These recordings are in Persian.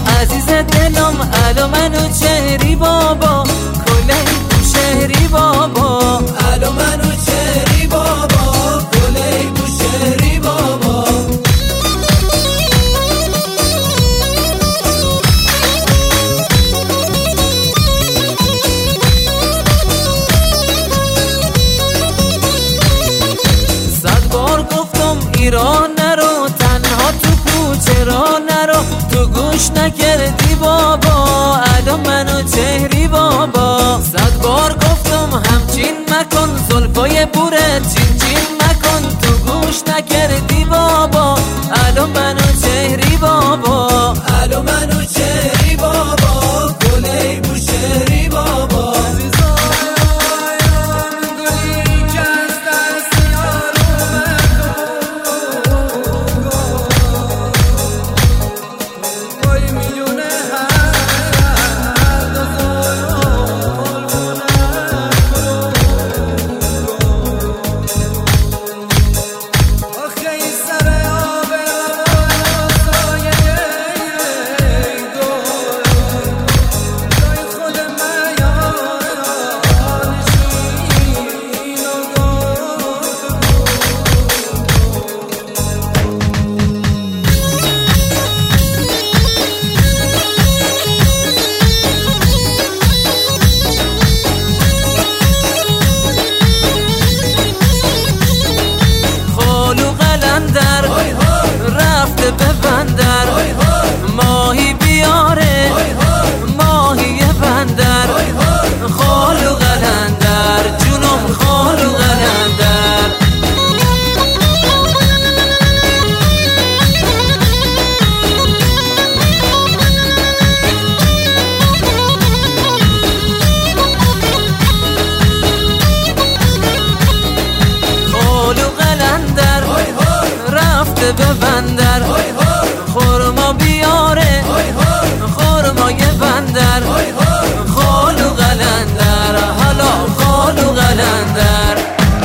عزیز دلم الو منو چهری بابا کله بوشهری بابا الو منو چهری بابا کله بوشهری بابا صد بار گفتم ایران نرو تنها تو کوچه را نرو تو گوش نکردی بابا الو منو چهری بابا صد بار گفتم همچین مکن زلفای بوره چین چین مکن تو گوش نکردی بابا الو منو چهری بابا الو منو چهری بابا کله بوشهری بابا رفته به بندر ماهی بیاره ماهی بندر خالو قلندر جونم خالو قلندر خالو قلندر رفته به بندر خورما بیاره خورمای بندر خالو قلندر حالا خالو قلندر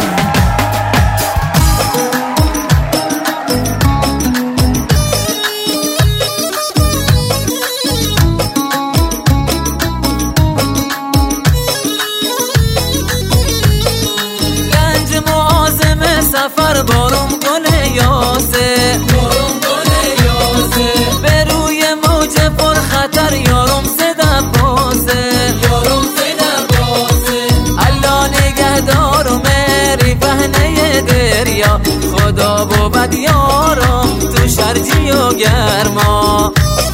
گنج معاظم سفر بارم گل یاسه به روی موج پر خطر یارم زدم باسه الله نگهدار و مری پهنه دریا خدا بود یارم تو شرجی و گرما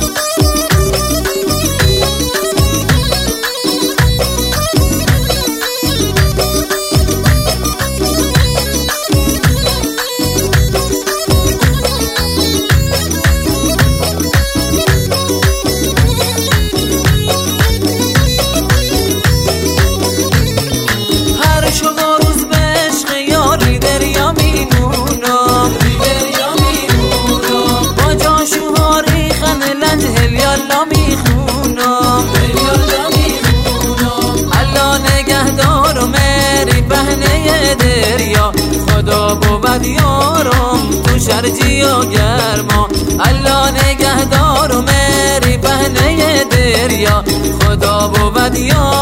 خدا بود یارم تو شرجی و گرما الله نگهدار و مری پهنه دریا خدا بود یارم